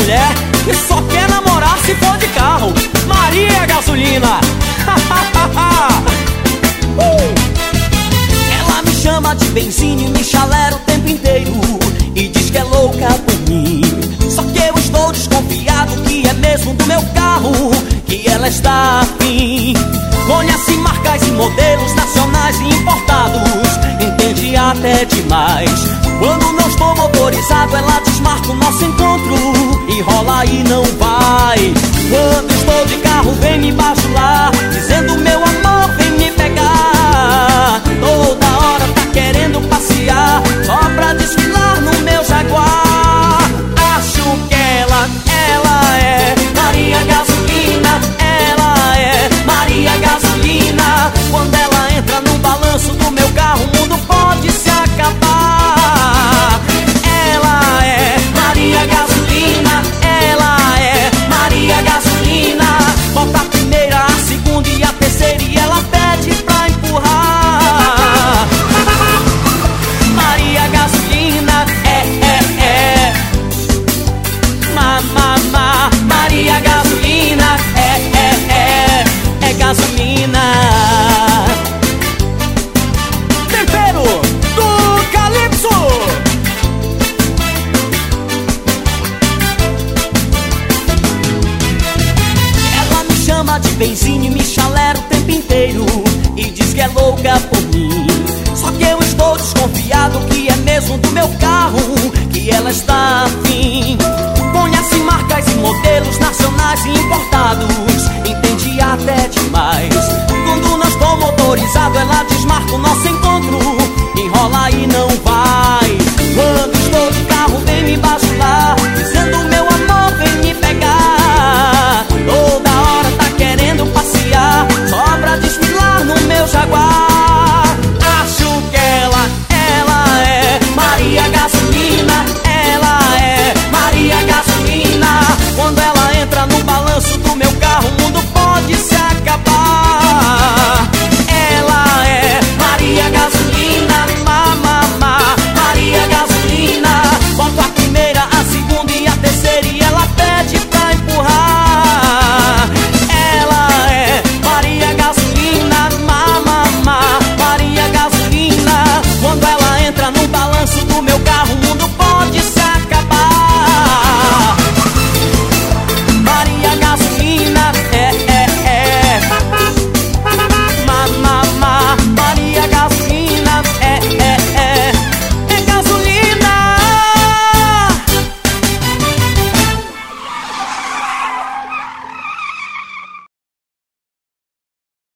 mulher que só quer namorar se for de carro. Maria Gasolina. Ela me chama de benzinho e me chalera o tempo inteiro e diz que é louca por mim. Só que eu estou desconfiado que é mesmo do meu carro que ela está afim. Conhece marcas e modelos nacionais e importados, entende até demais. Quando não estou motorizado, ela desmarca o nosso encontro, enrola e não vai. Quando estou de carro, vem me bajular, dizendo meu amor, vem me pegar. Toda hora tá querendo passear, só pra desfilar no meu Jaguar. Acho que ela é Maria Gasolina. Ela é Maria Gasolina. Quando ela entra no balanço do meu carro, o mundo pode se acabar. Ela é Maria Gasolina. Ela é Maria Gasolina. Bota a primeira, a segunda e a terceira e ela pede pra empurrar. Maria Gasolina Maria Gasolina é gasolina. Tempero do Calypso. Ela me chama de benzinho e me chalera o tempo inteiro e diz que é louca por mim. Só que eu estou desconfiado que é mesmo do meu carro que ela está afim. Conhece marcas e modelos nacionais e importados, entende até demais. Quando não estou motorizado, ela desmarca o nosso